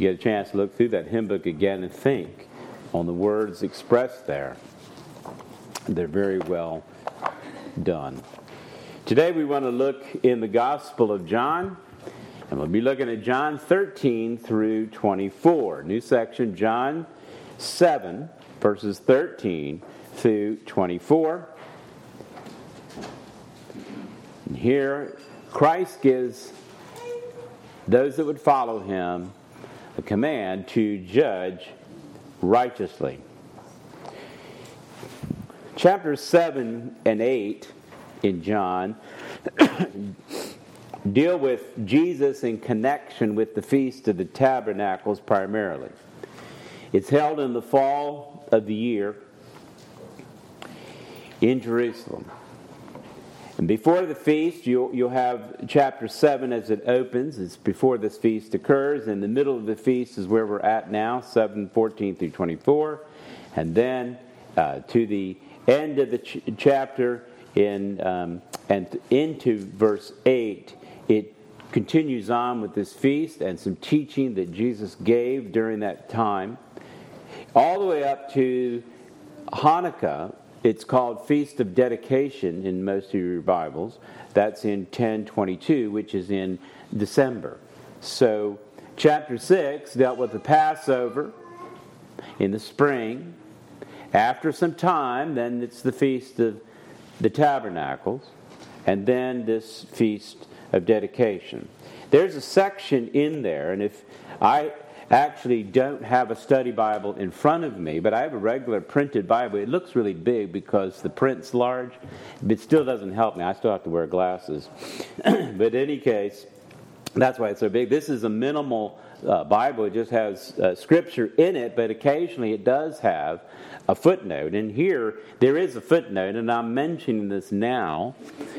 you get a chance to look through that hymn book again and think on the words expressed there. They're very well done. Today we want to look in the Gospel of John, and we'll be looking at John 13 through 24. New section, John 7, verses 13 through 24. And here, Christ gives those that would follow him a command to judge righteously. Chapters 7 and 8 in John deal with Jesus in connection with the Feast of the Tabernacles primarily. It's held in the fall of the year in Jerusalem. And before the feast, you'll have chapter 7 as it opens. It's before this feast occurs. In the middle of the feast is where we're at now, 7:14 through 24. And then to the end of the chapter and into verse 8, it continues on with this feast and some teaching that Jesus gave during that time. All the way up to Hanukkah. It's called Feast of Dedication in most of your Bibles. That's in 10:22, which is in December. So chapter 6 dealt with the Passover in the spring. After some time, then it's the Feast of the Tabernacles, and then this Feast of Dedication. There's a section in there, and if I actually don't have a study Bible in front of me, but I have a regular printed Bible. It looks really big because the print's large, but it still doesn't help me. I still have to wear glasses. But in any case, that's why it's so big. This is a minimal Bible. It just has scripture in it, but occasionally it does have a footnote. And here, there is a footnote, and I'm mentioning this now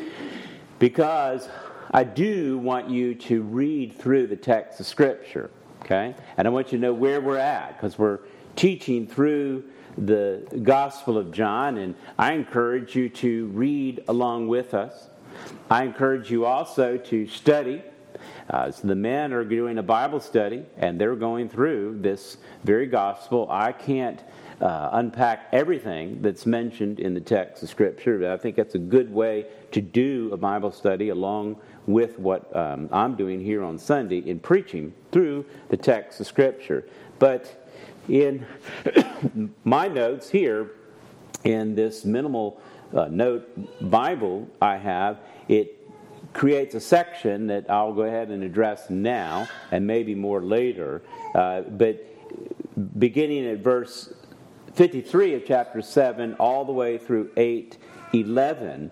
because I do want you to read through the text of Scripture. Okay? And I want you to know where we're at, because we're teaching through the Gospel of John, and I encourage you to read along with us. I encourage you also to study. So the men are doing a Bible study, and they're going through this very Gospel. I can't unpack everything that's mentioned in the text of Scripture, but I think that's a good way to do a Bible study along with what I'm doing here on Sunday in preaching through the text of Scripture. But in my notes here, in this minimal note Bible I have, it creates a section that I'll go ahead and address now and maybe more later. But beginning at verse 53 of chapter 7 all the way through 8:11,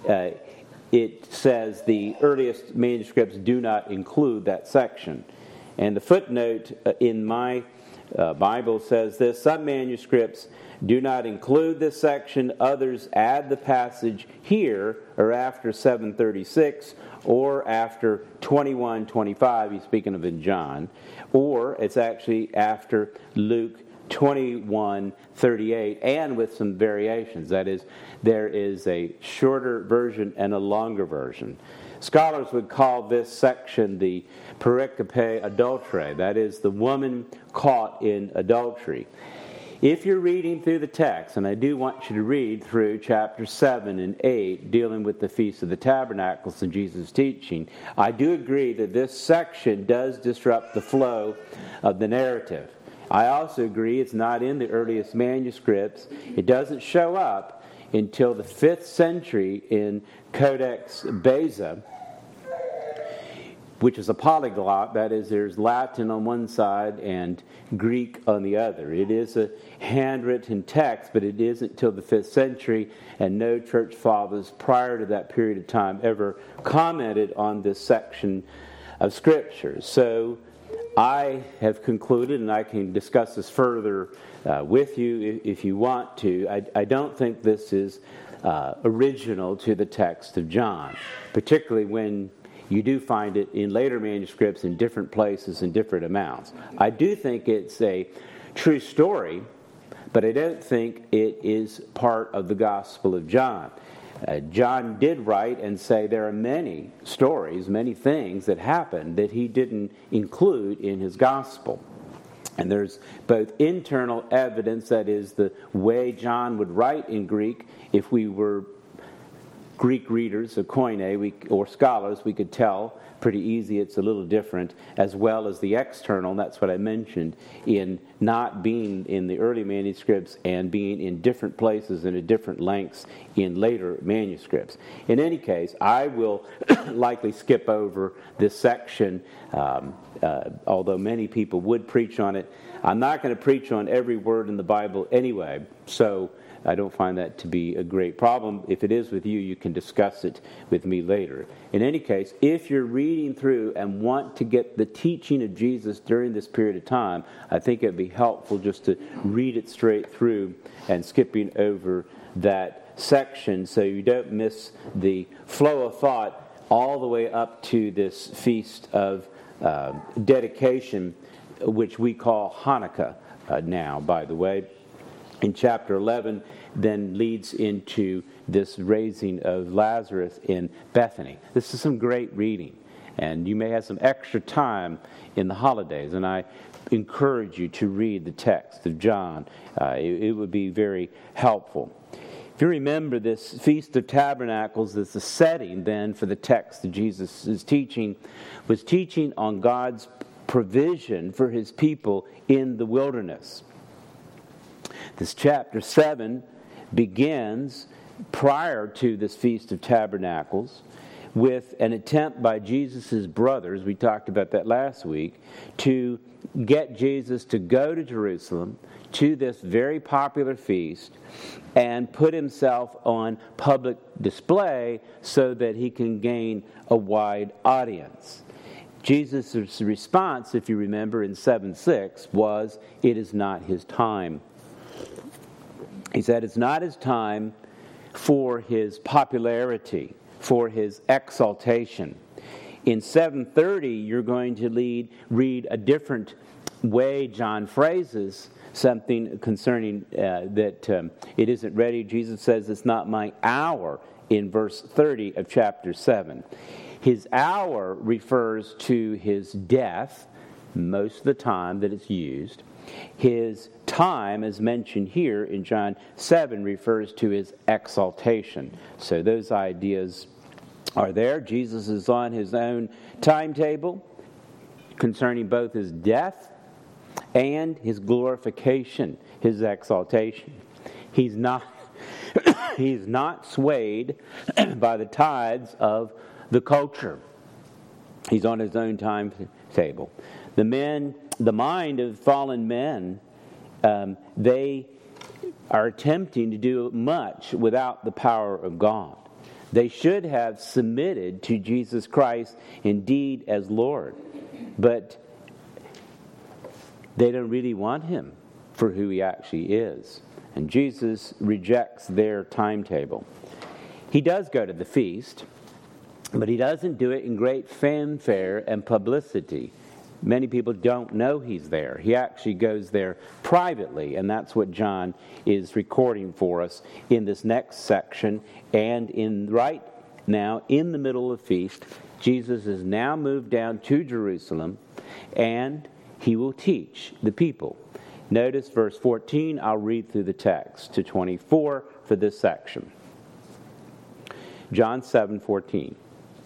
it says the earliest manuscripts do not include that section. And the footnote in my Bible says this: some manuscripts do not include this section. Others add the passage here or after 736 or after 21:25. He's speaking of in John. Or it's actually after Luke 21:38, and with some variations. That is, there is a shorter version and a longer version. Scholars would call this section the pericope adulterae, that is, the woman caught in adultery. If you're reading through the text, and I do want you to read through chapter 7 and 8, dealing with the Feast of the Tabernacles and Jesus' teaching, I do agree that this section does disrupt the flow of the narrative. I also agree it's not in the earliest manuscripts. It doesn't show up until the 5th century in Codex Beza, which is a polyglot. That is, there's Latin on one side and Greek on the other. It is a handwritten text, but it isn't till the 5th century, and no church fathers prior to that period of time ever commented on this section of Scripture. So I have concluded, and I can discuss this further with you if you want to. I don't think this is original to the text of John, particularly when you do find it in later manuscripts in different places in different amounts. I do think it's a true story, but I don't think it is part of the Gospel of John. John did write and say there are many stories, many things that happened that he didn't include in his gospel. And there's both internal evidence, that is the way John would write in Greek. If we were Greek readers, or koine, or scholars, we could tell pretty easy it's a little different, as well as the external. That's what I mentioned in not being in the early manuscripts and being in different places and at different lengths in later manuscripts. In any case, I will likely skip over this section, although many people would preach on it. I'm not going to preach on every word in the Bible anyway, so I don't find that to be a great problem. If it is with you, you can discuss it with me later. In any case, if you're reading through and want to get the teaching of Jesus during this period of time, I think it would be helpful just to read it straight through and skipping over that section so you don't miss the flow of thought all the way up to this feast of dedication, which we call Hanukkah now, by the way. In chapter 11, then leads into this raising of Lazarus in Bethany. This is some great reading, and you may have some extra time in the holidays, and I encourage you to read the text of John. It would be very helpful. If you remember, this Feast of Tabernacles is the setting then for the text that Jesus is teaching, was teaching on God's provision for his people in the wilderness. This chapter 7 begins prior to this Feast of Tabernacles with an attempt by Jesus' brothers, we talked about that last week, to get Jesus to go to Jerusalem to this very popular feast and put himself on public display so that he can gain a wide audience. Jesus' response, if you remember in 7:6, was, "It is not his time." He said it's not his time for his popularity, for his exaltation. In 7:30, you're going to read a different way John phrases something concerning that it isn't ready. Jesus says it's not my hour in verse 30 of chapter 7. His hour refers to his death, most of the time that it's used. His time, as mentioned here in John 7, refers to his exaltation. So those ideas are there. Jesus is on his own timetable concerning both his death and his glorification, his exaltation. He's not swayed by the tides of the culture. He's on his own timetable. The mind of fallen men, they are attempting to do much without the power of God. They should have submitted to Jesus Christ indeed as Lord, but they don't really want him for who he actually is. And Jesus rejects their timetable. He does go to the feast, but he doesn't do it in great fanfare and publicity. Many people don't know he's there. He actually goes there privately, and that's what John is recording for us in this next section. And right now, in the middle of the feast, Jesus has now moved down to Jerusalem, and he will teach the people. Notice verse 14. I'll read through the text to 24 for this section. John 7:14.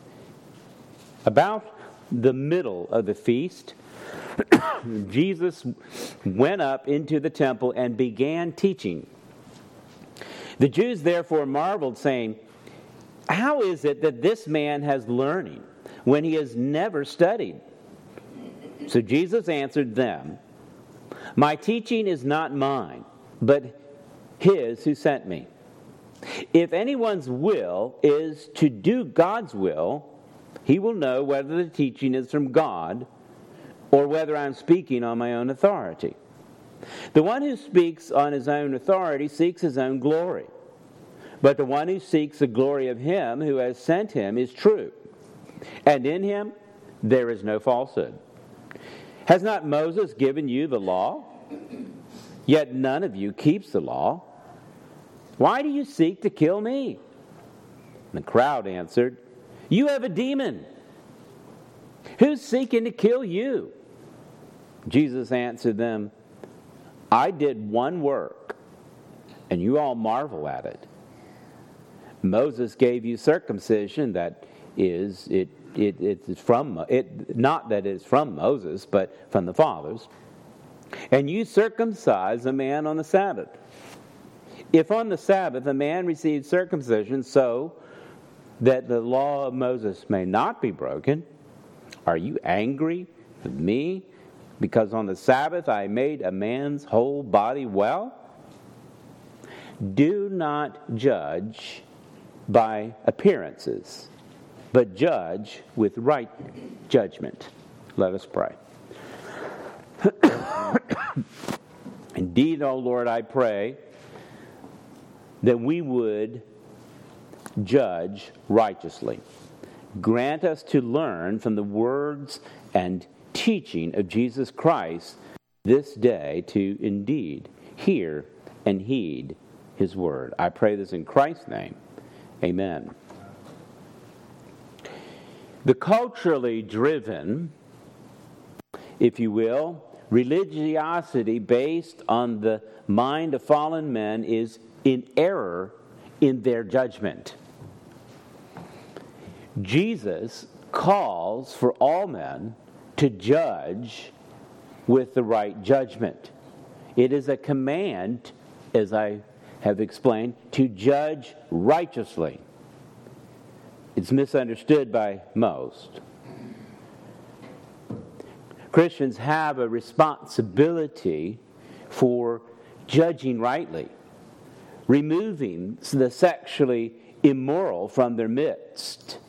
About the middle of the feast, Jesus went up into the temple and began teaching. The Jews therefore marveled, saying, "How is it that this man has learning when he has never studied?" So Jesus answered them, "My teaching is not mine, but his who sent me. If anyone's will is to do God's will, he will know whether the teaching is from God or whether I'm speaking on my own authority. The one who speaks on his own authority seeks his own glory. But the one who seeks the glory of him who has sent him is true, and in him there is no falsehood. Has not Moses given you the law? Yet none of you keeps the law. Why do you seek to kill me?" And the crowd answered, "You have a demon. Who's seeking to kill you?" Jesus answered them, I did one work, and you all marvel at it. Moses gave you circumcision that is, it's from, not that it's from Moses, but from the fathers. And you circumcise a man on the Sabbath. If on the Sabbath a man receives circumcision so that the law of Moses may not be broken, are you angry with me because on the Sabbath I made a man's whole body well? Do not judge by appearances, but judge with right judgment. Let us pray. Indeed, O Lord, I pray that we would judge righteously. Grant us to learn from the words and teaching of Jesus Christ this day to indeed hear and heed his word. I pray this in Christ's name. Amen. The culturally driven, if you will, religiosity based on the mind of fallen men is in error in their judgment. Jesus calls for all men to judge with the right judgment. It is a command, as I have explained, to judge righteously. It's misunderstood by most. Christians have a responsibility for judging rightly, removing the sexually immoral from their midst,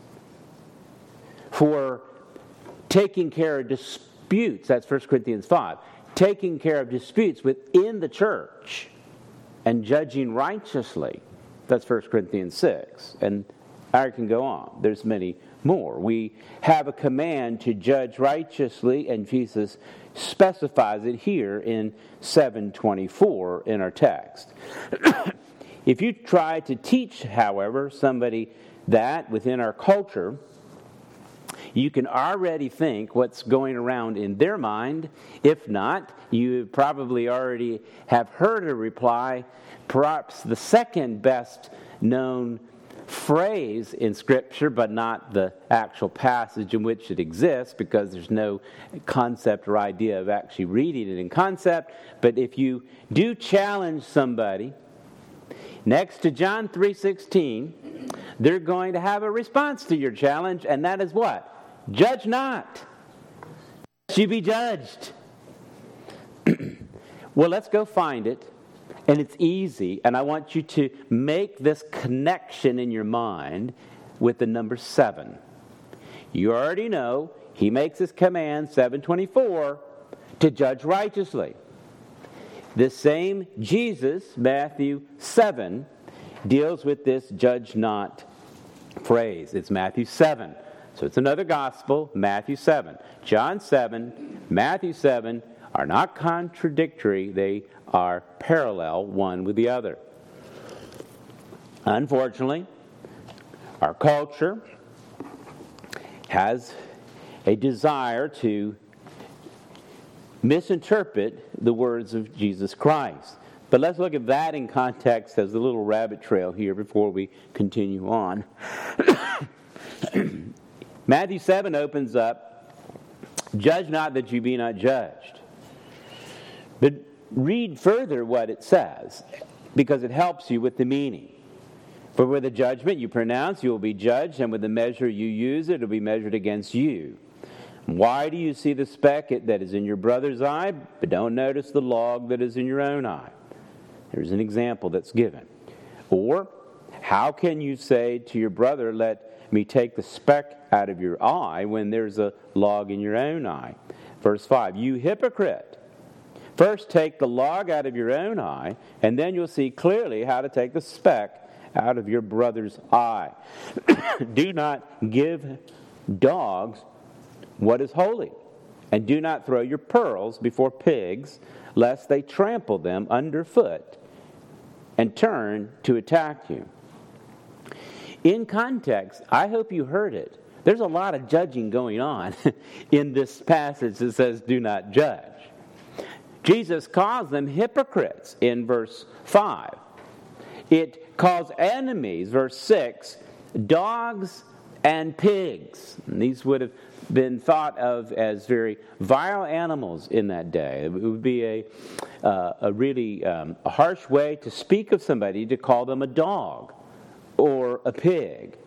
for taking care of disputes, that's 1 Corinthians 5, taking care of disputes within the church and judging righteously, that's 1 Corinthians 6, and I can go on. There's many more. We have a command to judge righteously, and Jesus specifies it here in 7:24 in our text. If you try to teach, however, somebody that within our culture, you can already think what's going around in their mind. If not, you probably already have heard a reply, perhaps the second best known phrase in Scripture, but not the actual passage in which it exists, because there's no concept or idea of actually reading it in concept. But if you do challenge somebody, next to John 3:16, they're going to have a response to your challenge, and that is what? Judge not, lest you be judged. Well, let's go find it. And it's easy, and I want you to make this connection in your mind with the number 7. You already know he makes his command, 7:24, to judge righteously. This same Jesus, Matthew 7, deals with this judge not phrase. It's Matthew 7. So it's another gospel, Matthew 7. John 7, Matthew 7 are not contradictory, they are parallel one with the other. Unfortunately, our culture has a desire to misinterpret the words of Jesus Christ. But let's look at that in context as a little rabbit trail here before we continue on. Matthew 7 opens up, judge not that you be not judged. But read further what it says, because it helps you with the meaning. For with the judgment you pronounce, you will be judged, and with the measure you use, it will be measured against you. Why do you see the speck that is in your brother's eye, but don't notice the log that is in your own eye? There's an example that's given. Or, how can you say to your brother, let me take the speck out of your eye, when there's a log in your own eye? Verse 5, you hypocrite! First take the log out of your own eye, and then you'll see clearly how to take the speck out of your brother's eye. Do not give dogs what is holy, and do not throw your pearls before pigs, lest they trample them underfoot and turn to attack you. In context, I hope you heard it. There's a lot of judging going on in this passage that says do not judge. Jesus calls them hypocrites in verse 5. It calls enemies, verse 6, dogs and pigs. And these would have been thought of as very vile animals in that day. It would be a really harsh way to speak of somebody, to call them a dog or a pig.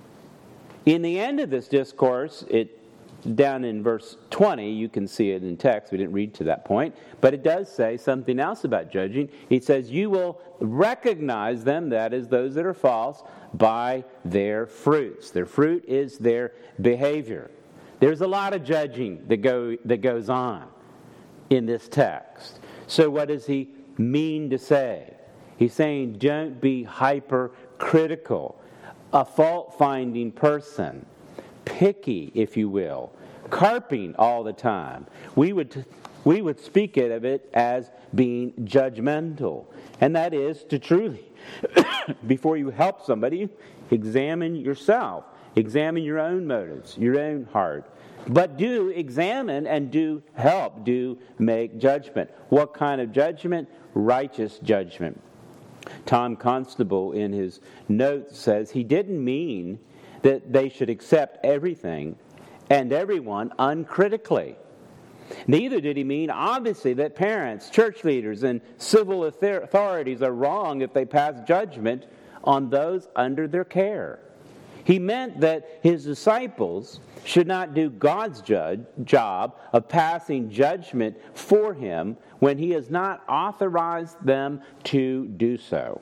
In the end of this discourse, down in verse 20, you can see it in text. We didn't read to that point. But it does say something else about judging. He says, you will recognize them, that is, those that are false, by their fruits. Their fruit is their behavior. There's a lot of judging that goes on in this text. So what does he mean to say? He's saying, don't be hypercritical, a fault-finding person, picky, if you will, carping all the time. We would speak of it as being judgmental, and that is to truly, before you help somebody, examine yourself, examine your own motives, your own heart. But do examine and do help, do make judgment. What kind of judgment? Righteous judgment. Tom Constable in his notes says he didn't mean that they should accept everything and everyone uncritically. Neither did he mean, obviously, that parents, church leaders, and civil authorities are wrong if they pass judgment on those under their care. He meant that his disciples should not do God's job of passing judgment for him when he has not authorized them to do so.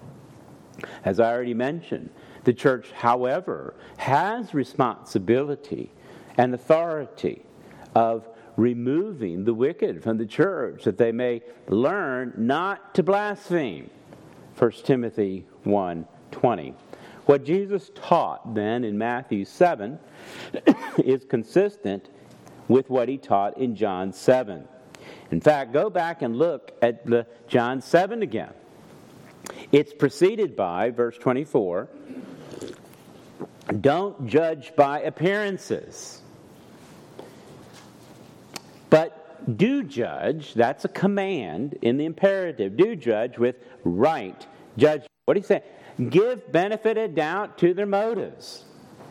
As I already mentioned, the church, however, has responsibility and authority of removing the wicked from the church, that they may learn not to blaspheme. 1 Timothy 1:20. What Jesus taught then in Matthew 7 is consistent with what he taught in John 7. In fact, go back and look at John 7 again. It's preceded by, verse 24, don't judge by appearances, but do judge. That's a command in the imperative. Do judge with right judgment. What do you say? Give benefit of doubt to their motives,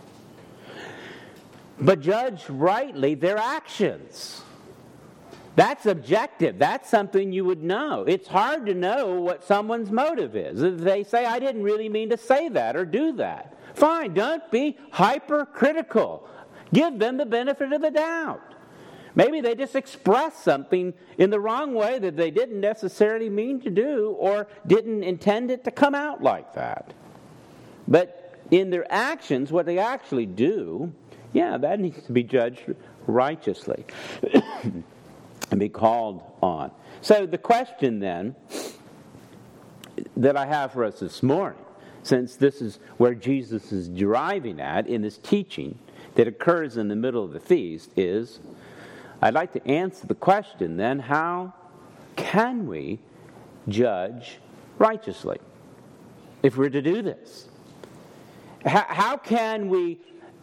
but judge rightly their actions. That's objective. That's something you would know. It's hard to know what someone's motive is. If they say, I didn't really mean to say that or do that. Fine, don't be hypercritical. Give them the benefit of the doubt. Maybe they just expressed something in the wrong way that they didn't necessarily mean to do or didn't intend it to come out like that. But in their actions, what they actually do, that needs to be judged righteously and be called on. So the question then that I have for us this morning, since this is where Jesus is driving at in this teaching that occurs in the middle of the feast, is I'd like to answer the question then, how can we judge righteously if we're to do this? How can we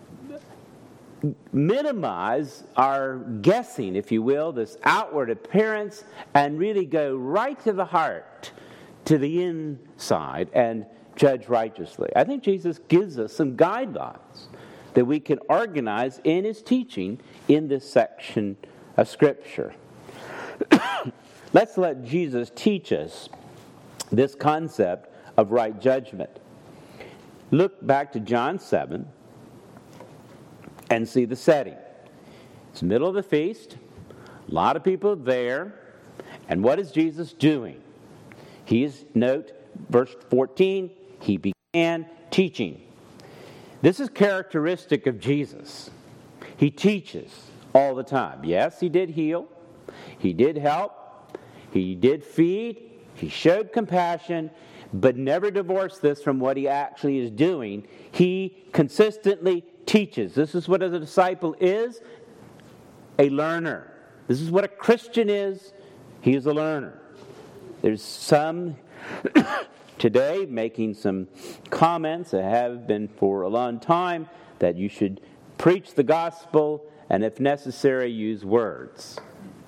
minimize our guessing, if you will, this outward appearance, and really go right to the heart, to the inside, and judge righteously? I think Jesus gives us some guidelines that we can organize in his teaching in this section of Scripture. Let's let Jesus teach us this concept of right judgment. Look back to John 7 and see the setting. It's the middle of the feast, a lot of people there, and what is Jesus doing? Note verse 14, he began teaching. This is characteristic of Jesus. He teaches all the time. Yes, he did heal. He did help. He did feed. He showed compassion, but never divorced this from what he actually is doing. He consistently teaches. This is what a disciple is, a learner. This is what a Christian is. He is a learner. There's some today making some comments that have been for a long time that you should preach the gospel and if necessary use words.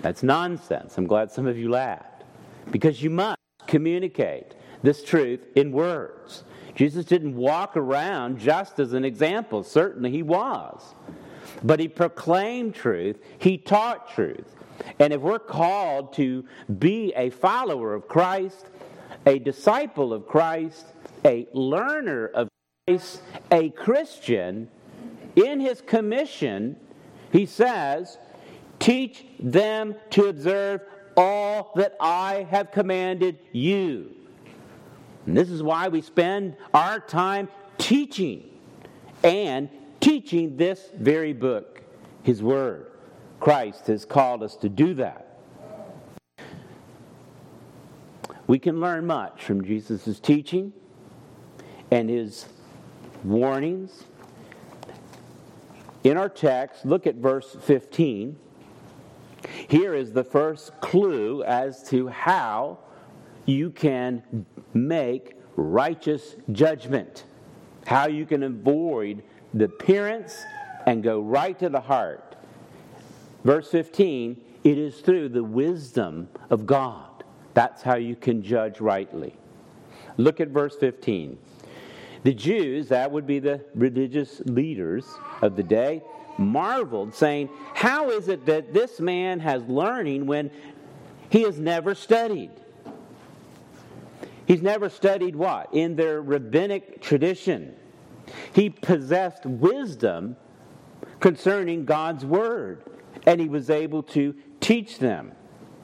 That's nonsense. I'm glad some of you laughed. Because you must communicate this truth in words. Jesus didn't walk around just as an example. Certainly he was. But he proclaimed truth. He taught truth. And if we're called to be a follower of Christ, a disciple of Christ, a learner of Christ, a Christian, in his commission, he says, teach them to observe all that I have commanded you. And this is why we spend our time teaching and teaching this very book, his word. Christ has called us to do that. We can learn much from Jesus' teaching and his warnings. In our text, look at verse 15. Here is the first clue as to how you can make righteous judgment. How you can avoid the appearance and go right to the heart. Verse 15, it is through the wisdom of God. That's how you can judge rightly. Look at verse 15. The Jews, that would be the religious leaders of the day, marveled, saying, how is it that this man has learning when he has never studied? He's never studied what? In their rabbinic tradition. He possessed wisdom concerning God's word, and he was able to teach them.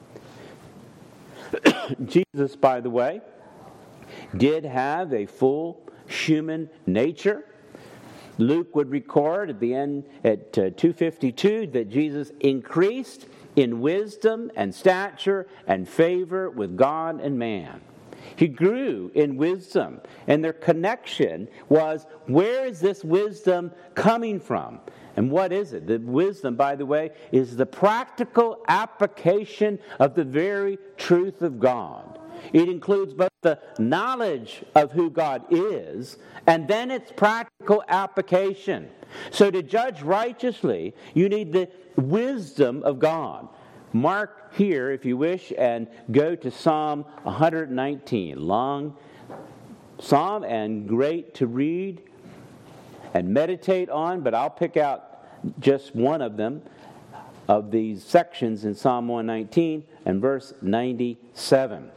Jesus, by the way, did have a full human nature. Luke would record at the end at 2:52 that Jesus increased in wisdom and stature and favor with God and man. He grew in wisdom, and their connection was, where is this wisdom coming from? And what is it? The wisdom, by the way, is the practical application of the very truth of God. It includes both the knowledge of who God is and then its practical application. So to judge righteously, you need the wisdom of God. Mark here, if you wish, and go to Psalm 119. Long psalm and great to read and meditate on, but I'll pick out just one of them, of these sections in Psalm 119 and verse 97.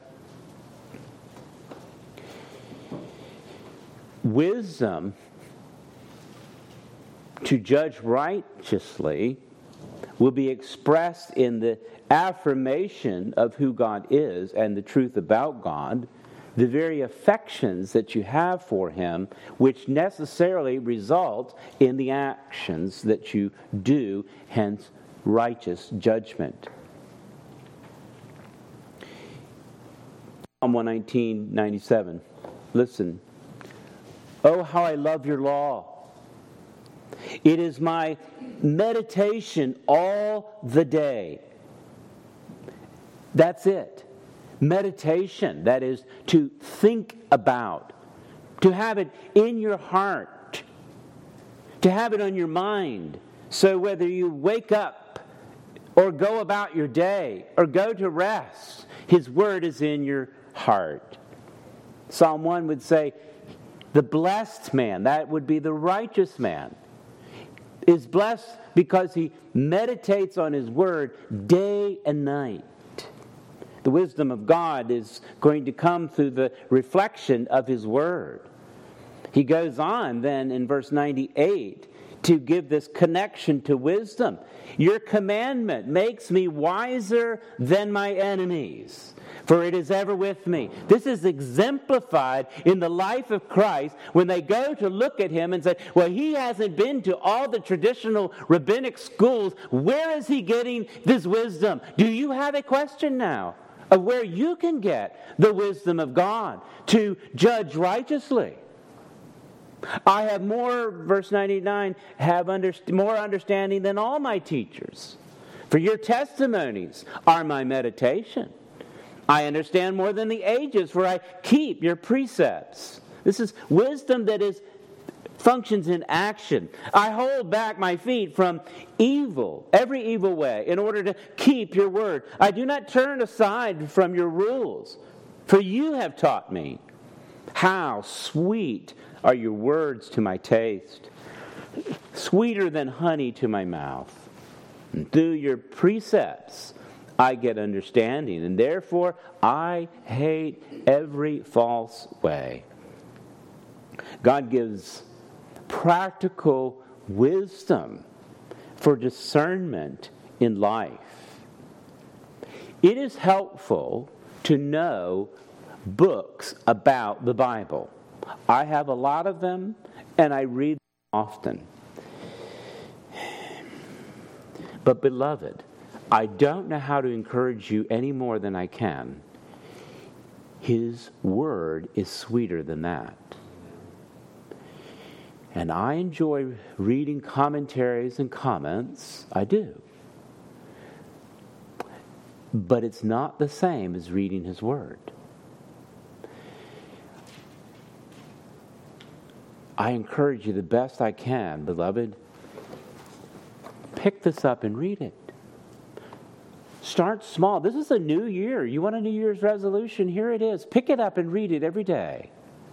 Wisdom to judge righteously will be expressed in the affirmation of who God is and the truth about God, the very affections that you have for him, which necessarily result in the actions that you do, hence righteous judgment. Psalm 119:97. Listen. Oh, how I love your law. It is my meditation all the day. That's it. Meditation, that is to think about, to have it in your heart, to have it on your mind. So whether you wake up or go about your day or go to rest, his word is in your heart. Psalm 1 would say, the blessed man, that would be the righteous man, is blessed because he meditates on his word day and night. The wisdom of God is going to come through the reflection of his word. He goes on then in verse 98 to give this connection to wisdom. Your commandment makes me wiser than my enemies, for it is ever with me. This is exemplified in the life of Christ when they go to look at him and say, well, he hasn't been to all the traditional rabbinic schools. Where is he getting this wisdom? Do you have a question now of where you can get the wisdom of God to judge righteously? I have more, verse 99, more understanding than all my teachers. For your testimonies are my meditation. I understand more than the ages, for I keep your precepts. This is wisdom that is functions in action. I hold back my feet from evil, every evil way, in order to keep your word. I do not turn aside from your rules, for you have taught me. How sweet are your words to my taste, sweeter than honey to my mouth. And through your precepts I get understanding, and therefore I hate every false way. God gives practical wisdom for discernment in life. It is helpful to know books about the Bible. I have a lot of them, and I read them often. But beloved, I don't know how to encourage you any more than I can. His word is sweeter than that. And I enjoy reading commentaries and comments. I do. But it's not the same as reading His word. I encourage you the best I can, beloved. Pick this up and read it. Start small. This is a new year. You want a New Year's resolution? Here it is. Pick it up and read it every day.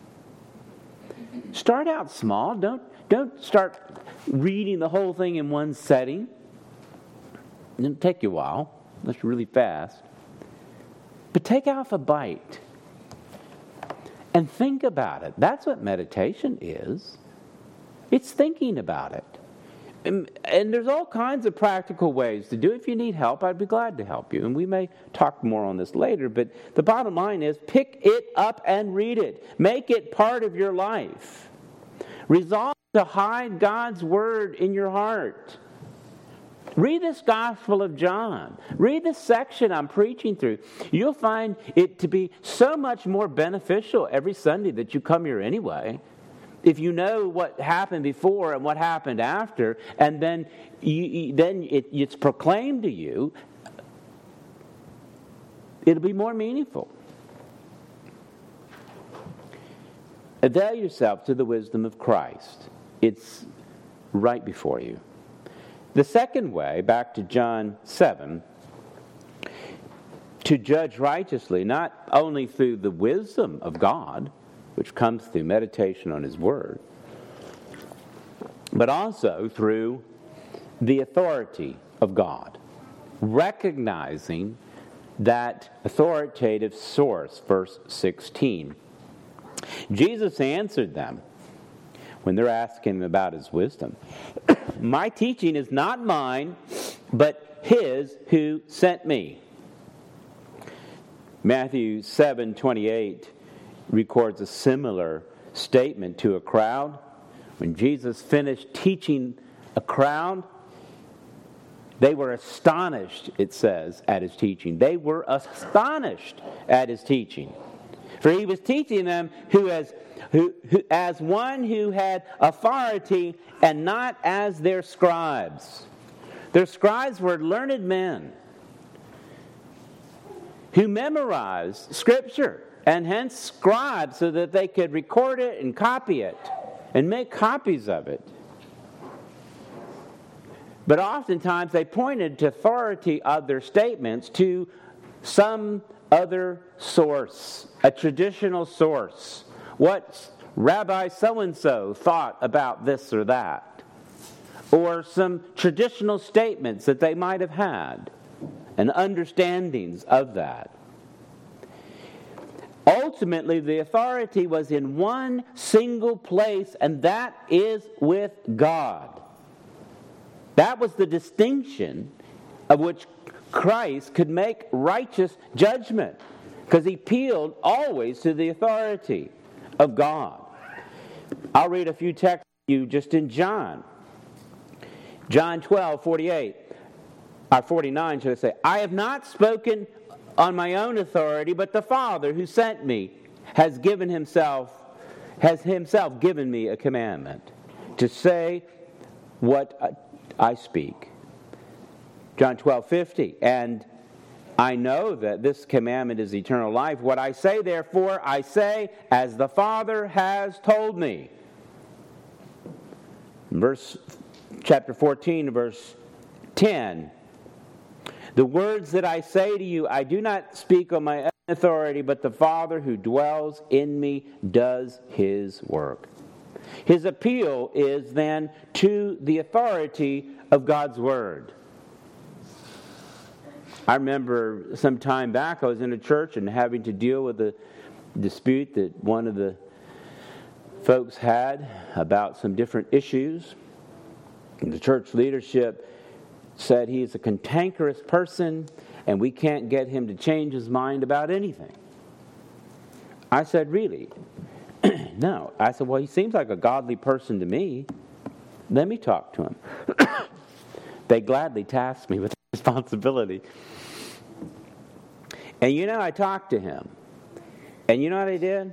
Start out small. Don't start reading the whole thing in one setting. It'll take you a while. That's really fast. But take off a bite and think about it. That's what meditation is. It's thinking about it. And there's all kinds of practical ways to do it. If you need help, I'd be glad to help you. And we may talk more on this later. But the bottom line is, pick it up and read it. Make it part of your life. Resolve to hide God's word in your heart. Read this Gospel of John. Read this section I'm preaching through. You'll find it to be so much more beneficial every Sunday that you come here anyway. If you know what happened before and what happened after, and then it's proclaimed to you, it'll be more meaningful. Avail yourself to the wisdom of Christ. It's right before you. The second way, back to John 7, to judge righteously, not only through the wisdom of God, which comes through meditation on His Word, but also through the authority of God, recognizing that authoritative source, verse 16. Jesus answered them when they're asking Him about His wisdom. My teaching is not mine, but His who sent me. Matthew 7:28 records a similar statement to a crowd. When Jesus finished teaching a crowd, they were astonished, it says, at His teaching. They were astonished at His teaching. For He was teaching them who as one who had authority and not as their scribes. Their scribes were learned men who memorized Scripture and hence scribed so that they could record it and copy it and make copies of it. But oftentimes they pointed to authority of their statements to some other source, a traditional source. What Rabbi so-and-so thought about this or that. Or some traditional statements that they might have had and understandings of that. Ultimately, the authority was in one single place, and that is with God. That was the distinction of which Christ could make righteous judgment, because He appealed always to the authority of God. I'll read a few texts to you just in John. John 12:49, should I say. I have not spoken on my own authority, but the Father who sent me has himself given me a commandment to say what I speak. John 12:50, and I know that this commandment is eternal life. What I say, therefore, I say as the Father has told me. Chapter 14, verse 10. The words that I say to you, I do not speak on my own authority, but the Father who dwells in me does his work. His appeal is then to the authority of God's Word. I remember some time back I was in a church and having to deal with a dispute that one of the folks had about some different issues. And the church leadership said he's a cantankerous person and we can't get him to change his mind about anything. I said, really? No. I said, well, he seems like a godly person to me. Let me talk to him. They gladly tasked me with the responsibility. And I talked to him. And you know what I did?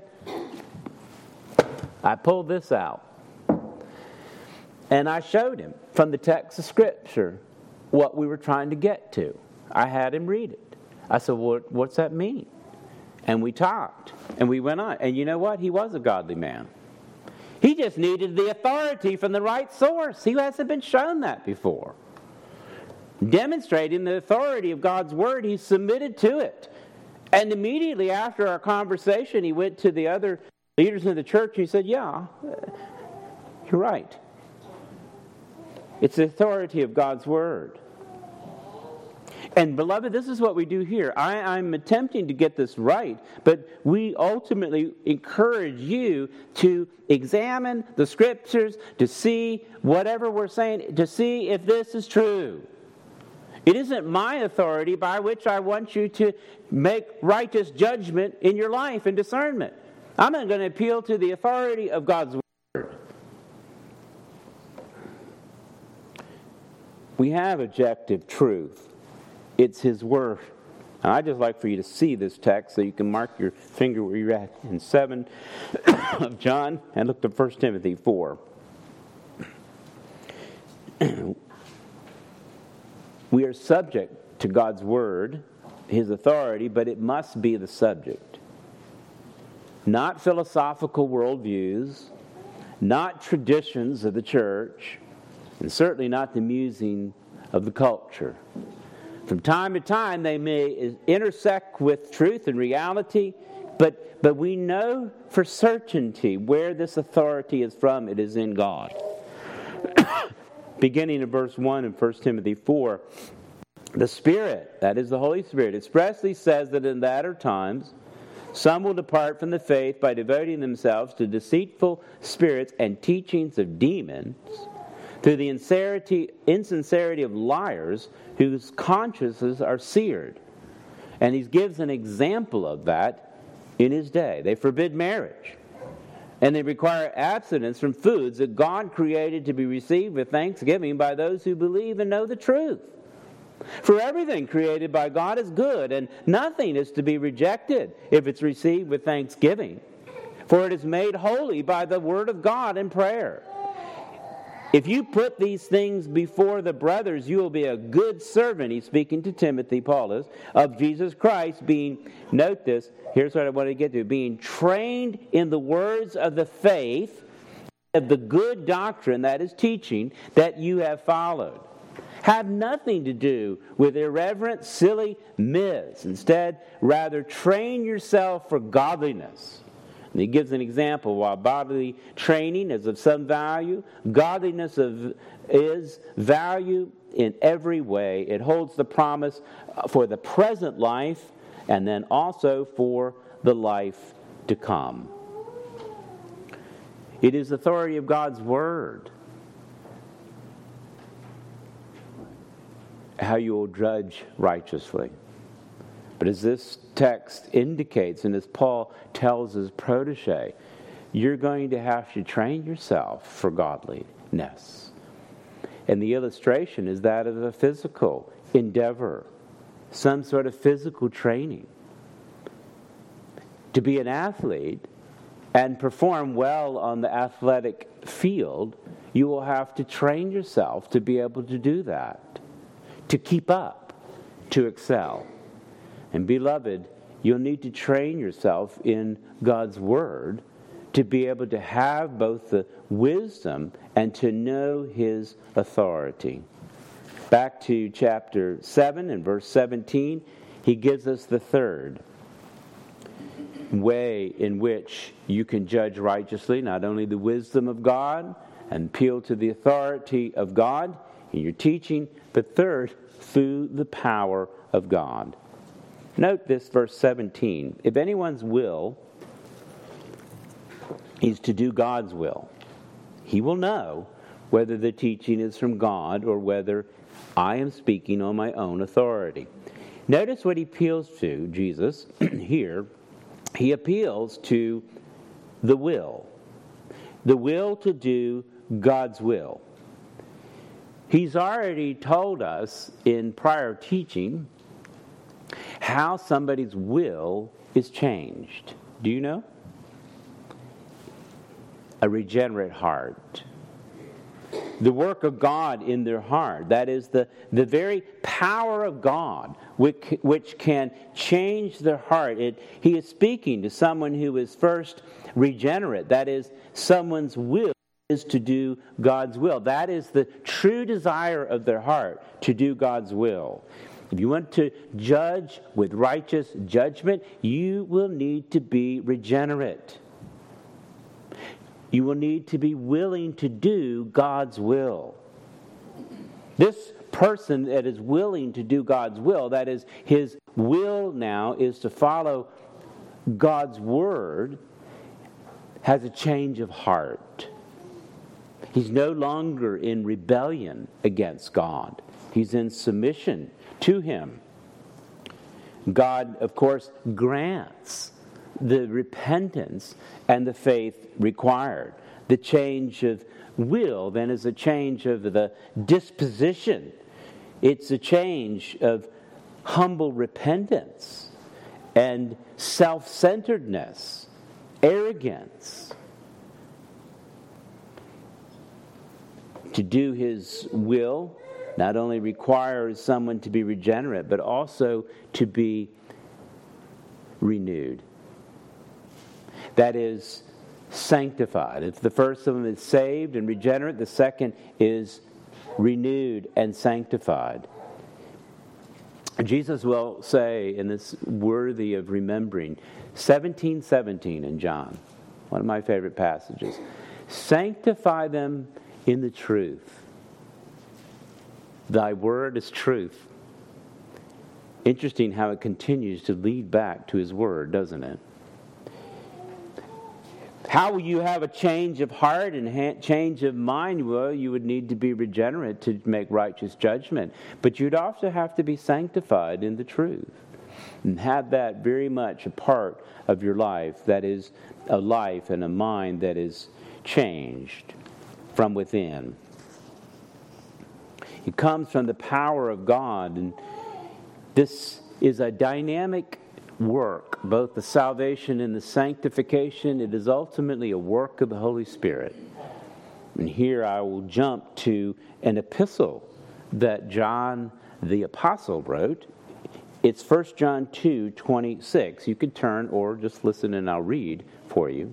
I pulled this out. And I showed him from the text of Scripture what we were trying to get to. I had him read it. I said, well, what's that mean? And we talked. And we went on. And you know what? He was a godly man. He just needed the authority from the right source. He hasn't been shown that before. Demonstrating the authority of God's Word, he submitted to it. And immediately after our conversation, he went to the other leaders in the church and he said, yeah, you're right. It's the authority of God's Word. And beloved, this is what we do here. I'm attempting to get this right, but we ultimately encourage you to examine the Scriptures, to see whatever we're saying, to see if this is true. It isn't my authority by which I want you to make righteous judgment in your life and discernment. I'm not going to appeal to the authority of God's Word. We have objective truth. It's His Word. And I'd just like for you to see this text so you can mark your finger where you're at in 7 of John and look to 1 Timothy 4. We are subject to God's Word, His authority, but it must be the subject. Not philosophical worldviews, not traditions of the church, and certainly not the musing of the culture. From time to time, they may intersect with truth and reality, but we know for certainty where this authority is from. It is in God. Beginning in verse 1 in 1 Timothy 4, the Spirit, that is the Holy Spirit, expressly says that in latter times some will depart from the faith by devoting themselves to deceitful spirits and teachings of demons, through the insincerity of liars whose consciences are seared. And he gives an example of that in his day. They forbid marriage. And they require abstinence from foods that God created to be received with thanksgiving by those who believe and know the truth. For everything created by God is good, and nothing is to be rejected if it's received with thanksgiving. For it is made holy by the word of God and prayer. If you put these things before the brothers, you will be a good servant. He's speaking to Timothy, Paul is, of Jesus Christ, being, note this, here's what I want to get to, being trained in the words of the faith, of the good doctrine, that is teaching, that you have followed. Have nothing to do with irreverent, silly myths. Instead, rather train yourself for godliness. And he gives an example. While bodily training is of some value, godliness is value in every way. It holds the promise for the present life and then also for the life to come. It is the authority of God's Word. How you will judge righteously. But as this text indicates, and as Paul tells his protege, you're going to have to train yourself for godliness. And the illustration is that of a physical endeavor, some sort of physical training. To be an athlete and perform well on the athletic field, you will have to train yourself to be able to do that, to keep up, to excel. And beloved, you'll need to train yourself in God's Word to be able to have both the wisdom and to know His authority. Back to chapter 7 and verse 17, he gives us the third way in which you can judge righteously, not only the wisdom of God and appeal to the authority of God in your teaching, but third, through the power of God. Note this, verse 17. If anyone's will is to do God's will, he will know whether the teaching is from God or whether I am speaking on my own authority. Notice what he appeals to, Jesus, here. He appeals to the will to do God's will. He's already told us in prior teaching how somebody's will is changed. Do you know? A regenerate heart. The work of God in their heart. That is the very power of God which can change their heart. He is speaking to someone who is first regenerate. That is, someone's will is to do God's will. That is the true desire of their heart, to do God's will. If you want to judge with righteous judgment, you will need to be regenerate. You will need to be willing to do God's will. This person that is willing to do God's will, that is, his will now is to follow God's word, has a change of heart. He's no longer in rebellion against God. He's in submission to Him. God, of course, grants the repentance and the faith required. The change of will then is a change of the disposition. It's a change of humble repentance and self-centeredness, arrogance. To do His will not only requires someone to be regenerate, but also to be renewed. That is, sanctified. It's the first one is saved and regenerate. The second is renewed and sanctified. Jesus will say, and it's worthy of remembering, 17:17 in John, one of my favorite passages, sanctify them in the truth. Thy word is truth. Interesting how it continues to lead back to His word, doesn't it? How will you have a change of heart and change of mind? Well, you would need to be regenerate to make righteous judgment. But you'd also have to be sanctified in the truth. And have that very much a part of your life. That is a life and a mind that is changed from within. It comes from the power of God. And this is a dynamic work, both the salvation and the sanctification. It is ultimately a work of the Holy Spirit. And here I will jump to an epistle that John the Apostle wrote. It's 1 John 2:26. You could turn or just listen and I'll read for you.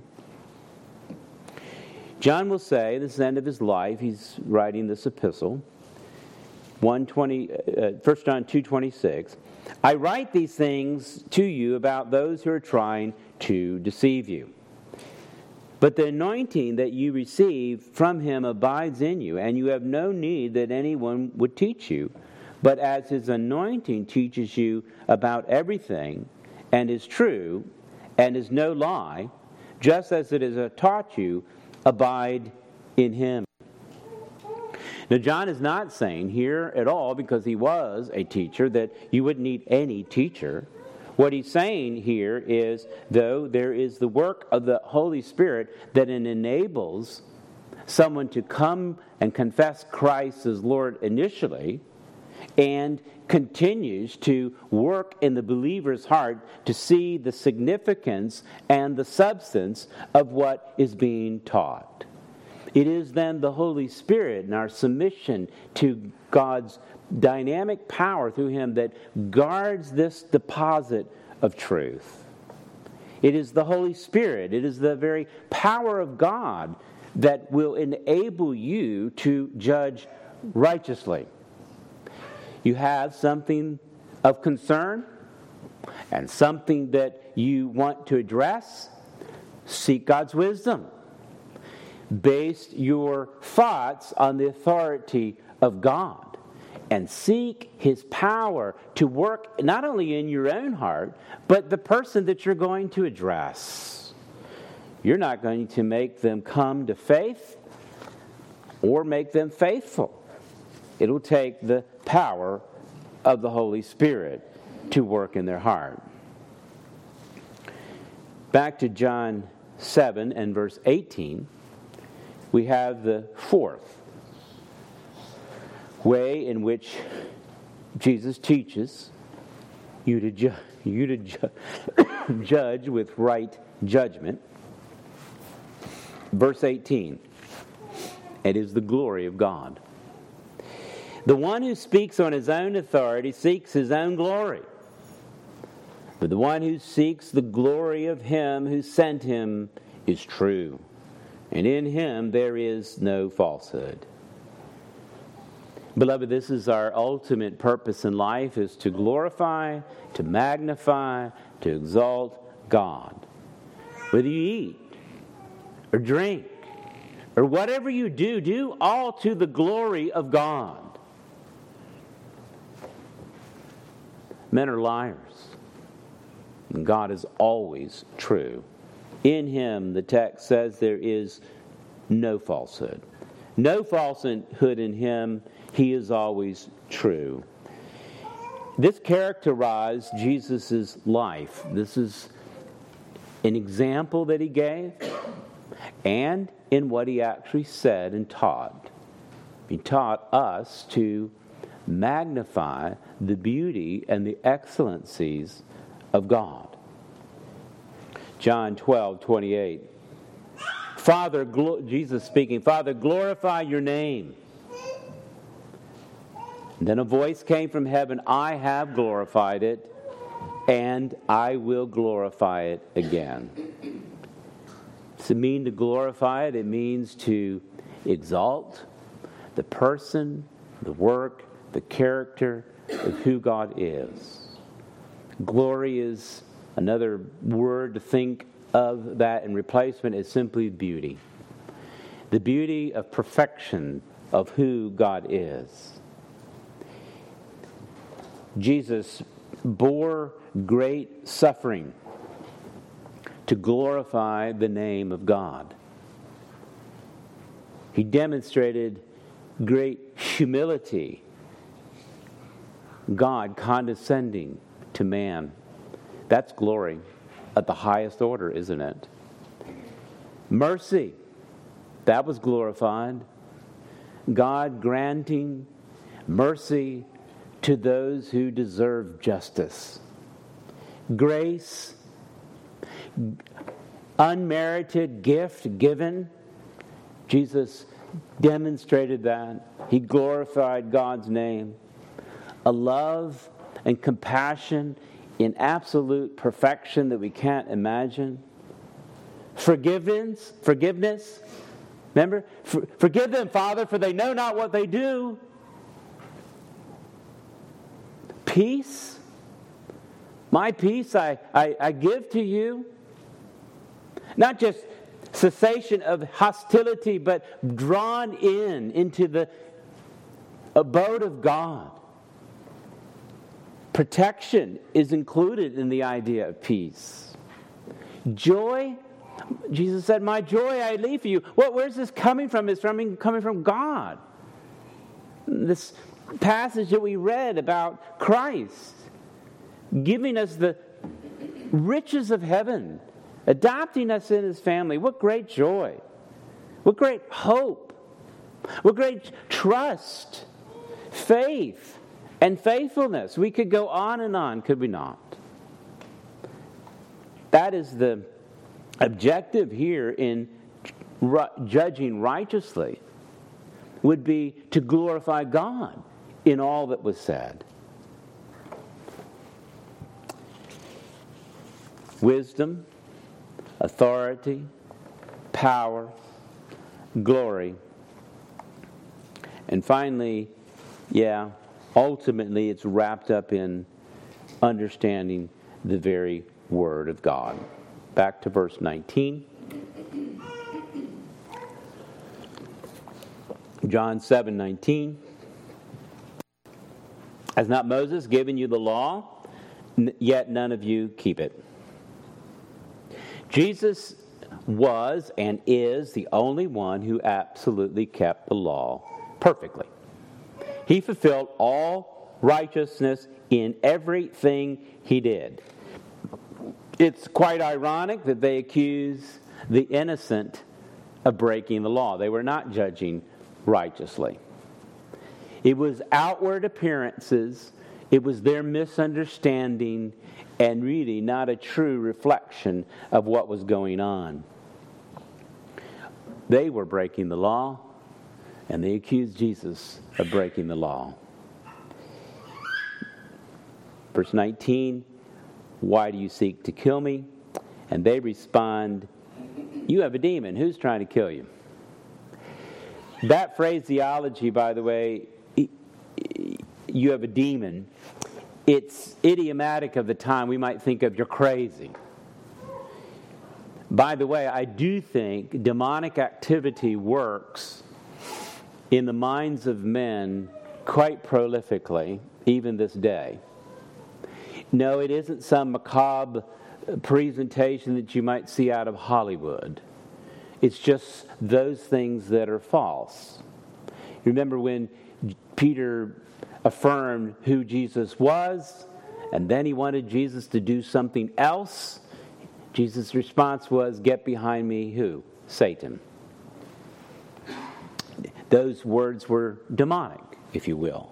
John will say, this is the end of his life, he's writing this epistle, 1 John 2:26. I write these things to you about those who are trying to deceive you. But the anointing that you receive from Him abides in you, and you have no need that anyone would teach you. But as His anointing teaches you about everything, and is true, and is no lie, just as it is taught you, abide in Him. Now, John is not saying here at all, because he was a teacher, that you wouldn't need any teacher. What he's saying here is, though, there is the work of the Holy Spirit that enables someone to come and confess Christ as Lord initially, and continues to work in the believer's heart to see the significance and the substance of what is being taught. It is then the Holy Spirit and our submission to God's dynamic power through Him that guards this deposit of truth. It is the Holy Spirit. It is the very power of God that will enable you to judge righteously. You have something of concern and something that you want to address, seek God's wisdom. Base your thoughts on the authority of God and seek His power to work not only in your own heart, but the person that you're going to address. You're not going to make them come to faith or make them faithful. It'll take the power of the Holy Spirit to work in their heart. Back to John 7 and verse 18, we have the fourth way in which Jesus teaches you to judge with right judgment. Verse 18, it is the glory of God. The one who speaks on his own authority seeks his own glory. But the one who seeks the glory of him who sent him is true, and in him there is no falsehood. Beloved, this is our ultimate purpose in life, is to glorify, to magnify, to exalt God. Whether you eat or drink or whatever you do, do all to the glory of God. Men are liars, and God is always true. In him, the text says, there is no falsehood. No falsehood in him. He is always true. This characterized Jesus' life. This is an example that he gave, and in what he actually said and taught. He taught us to magnify the beauty and the excellencies of God. John 12:28. Father, Jesus speaking, Father, glorify your name. And then a voice came from heaven, I have glorified it, and I will glorify it again. Does it mean to glorify it? It means to exalt the person, the work, the character of who God is. Glory is another word to think of that, and replacement is simply beauty. The beauty of perfection of who God is. Jesus bore great suffering to glorify the name of God. He demonstrated great humility, God condescending to man. That's glory at the highest order, isn't it? Mercy, that was glorified. God granting mercy to those who deserve justice. Grace, unmerited gift given. Jesus demonstrated that. He glorified God's name. A love and compassion in absolute perfection that we can't imagine. Forgiveness. Remember? Forgive them, Father, for they know not what they do. Peace. My peace I give to you. Not just cessation of hostility, but drawn into the abode of God. Protection is included in the idea of peace. Joy, Jesus said, my joy I leave for you. Where's this coming from? It's coming from God. This passage that we read about Christ giving us the riches of heaven, adopting us in his family. What great joy. What great hope. What great trust, faith, and faithfulness. We could go on, could we not? That is the objective here in judging righteously, would be to glorify God in all that was said. Wisdom authority, power, glory. And finally, ultimately it's wrapped up in understanding the very Word of God. Back to verse 19. John 7:19. Has not Moses given you the law? Yet none of you keep it. Jesus was and is the only one who absolutely kept the law perfectly. He fulfilled all righteousness in everything he did. It's quite ironic that they accuse the innocent of breaking the law. They were not judging righteously. It was outward appearances, it was their misunderstanding, and really not a true reflection of what was going on. They were breaking the law, and they accused Jesus of breaking the law. Verse 19, why do you seek to kill me? And they respond, you have a demon. Who's trying to kill you? That phraseology, by the way, you have a demon, it's idiomatic of the time. We might think of you're crazy. By the way, I do think demonic activity works in the minds of men quite prolifically, even this day. No, it isn't some macabre presentation that you might see out of Hollywood. It's just those things that are false. Remember when Peter affirmed who Jesus was, and then he wanted Jesus to do something else? Jesus' response was, get behind me, who? Satan. Those words were demonic, if you will.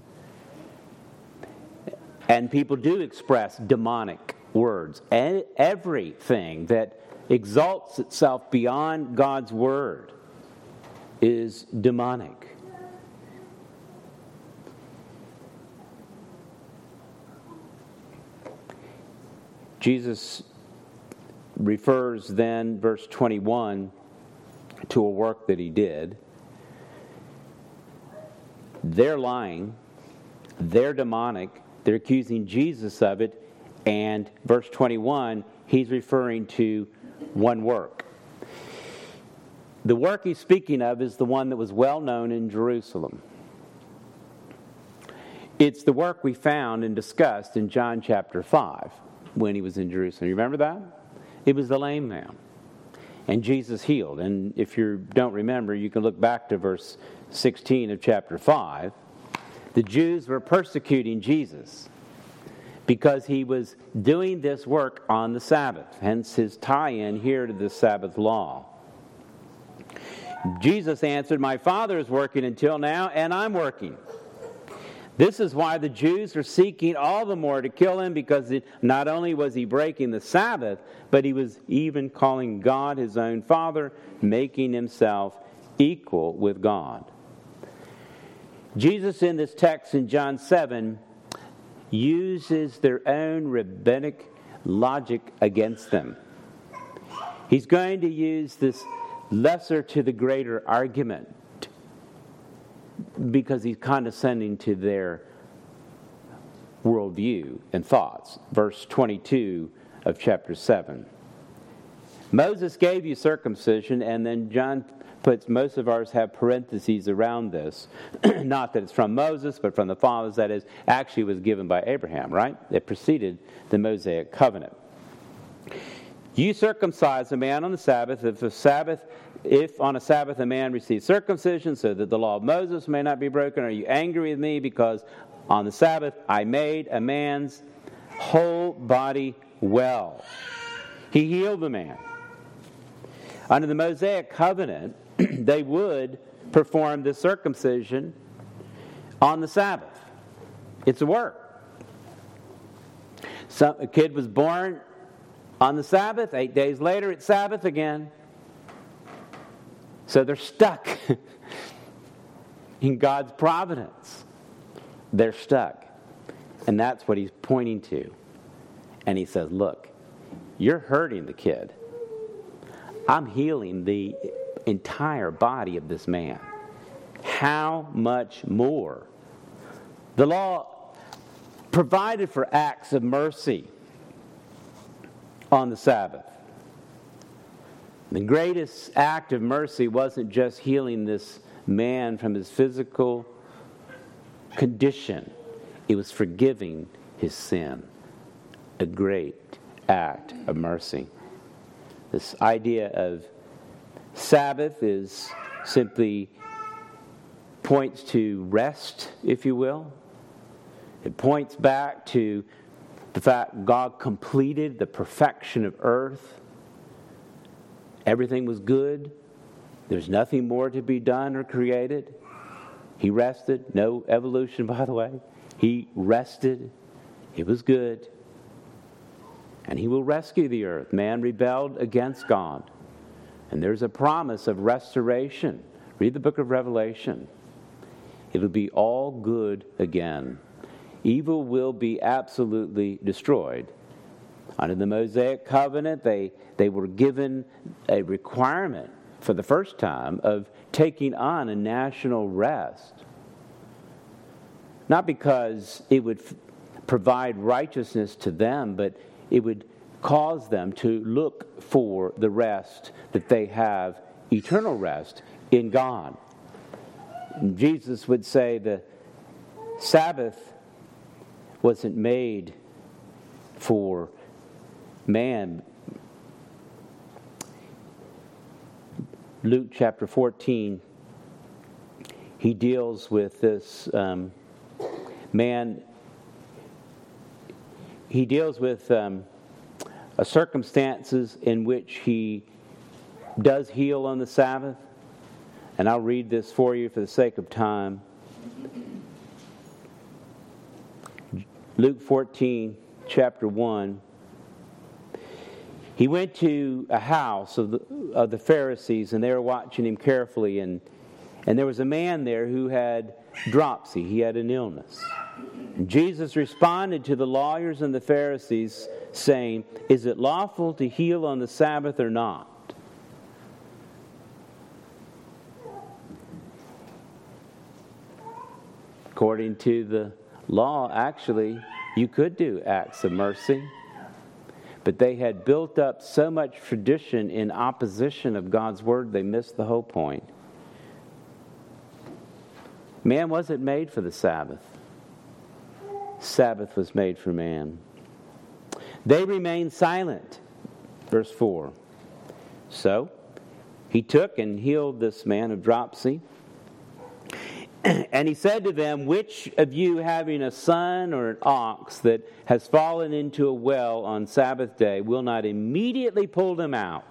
And people do express demonic words. And everything that exalts itself beyond God's word is demonic. Jesus refers then, verse 21, to a work that he did. They're lying. They're demonic. They're accusing Jesus of it. And verse 21, he's referring to one work. The work he's speaking of is the one that was well known in Jerusalem. It's the work we found and discussed in John chapter 5 when he was in Jerusalem. You remember that? It was the lame man. And Jesus healed. And if you don't remember, you can look back to verse 16 of chapter 5. The Jews were persecuting Jesus because he was doing this work on the Sabbath. Hence his tie-in here to the Sabbath law. Jesus answered, my Father is working until now, and I'm working. This is why the Jews are seeking all the more to kill him, because not only was he breaking the Sabbath, but he was even calling God his own Father, making himself equal with God. Jesus in this text in John 7 uses their own rabbinic logic against them. He's going to use this lesser to the greater argument because he's condescending to their worldview and thoughts. Verse 22 of chapter 7. Moses gave you circumcision, and then John puts, most of ours have parentheses around this. Not that it's from Moses, but from the fathers. That is, actually was given by Abraham, right? It preceded the Mosaic covenant. You circumcise a man on the Sabbath. If on a Sabbath a man receives circumcision so that the law of Moses may not be broken, are you angry with me because on the Sabbath I made a man's whole body well? He healed the man. Under the Mosaic covenant, they would perform the circumcision on the Sabbath. It's a work. A kid was born on the Sabbath. 8 days later, it's Sabbath again. So they're stuck in God's providence. They're stuck. And that's what he's pointing to. And he says, look, you're hurting the kid. I'm healing the entire body of this man. How much more? The law provided for acts of mercy on the Sabbath. The greatest act of mercy wasn't just healing this man from his physical condition. It was forgiving his sin. A great act of mercy. This idea of Sabbath is simply points to rest, if you will. It points back to the fact God completed the perfection of earth. Everything was good. There's nothing more to be done or created. He rested. No evolution, by the way. He rested. It was good. And he will rescue the earth. Man rebelled against God. And there's a promise of restoration. Read the book of Revelation. It'll be all good again. Evil will be absolutely destroyed. Under the Mosaic covenant, they were given a requirement for the first time of taking on a national rest. Not because it would provide righteousness to them, but it would cause them to look for the rest that they have, eternal rest in God. And Jesus would say the Sabbath wasn't made for man. Luke chapter 14, he deals with this man. He deals with circumstances in which he does heal on the Sabbath. And I'll read this for you for the sake of time. Luke 14, chapter 1. He went to a house of the Pharisees, and they were watching him carefully. And there was a man there who had dropsy. He had an illness. And Jesus responded to the lawyers and the Pharisees, saying, "Is it lawful to heal on the Sabbath or not?" According to the law, actually, you could do acts of mercy. But they had built up so much tradition in opposition of God's word, they missed the whole point. Man wasn't made for the Sabbath. Sabbath was made for man. They remained silent. Verse 4. So, he took and healed this man of dropsy. And he said to them, "Which of you, having a son or an ox that has fallen into a well on Sabbath day, will not immediately pull him out?"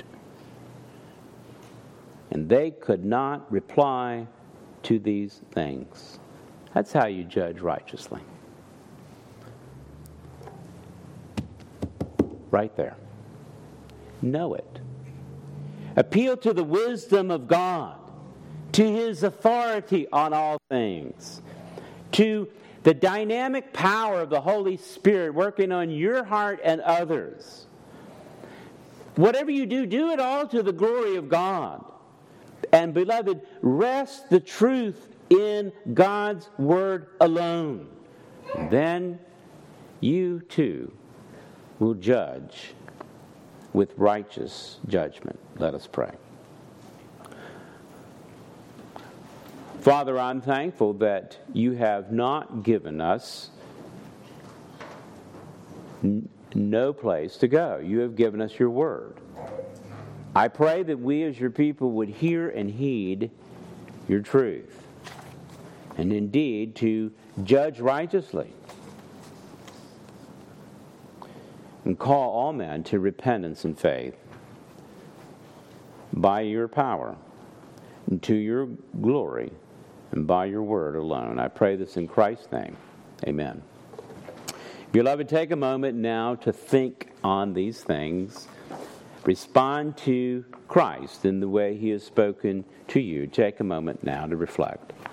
And they could not reply to these things. That's how you judge righteously. Right there. Know it. Appeal to the wisdom of God, to His authority on all things, to the dynamic power of the Holy Spirit working on your heart and others. Whatever you do, do it all to the glory of God. And beloved, rest the truth in God's Word alone. Then you too will judge with righteous judgment. Let us pray. Father, I'm thankful that you have not given us no place to go. You have given us your word. I pray that we as your people would hear and heed your truth, and indeed to judge righteously and call all men to repentance and faith by your power and to your glory and by your word alone. I pray this in Christ's name. Amen. Beloved, take a moment now to think on these things. Respond to Christ in the way He has spoken to you. Take a moment now to reflect.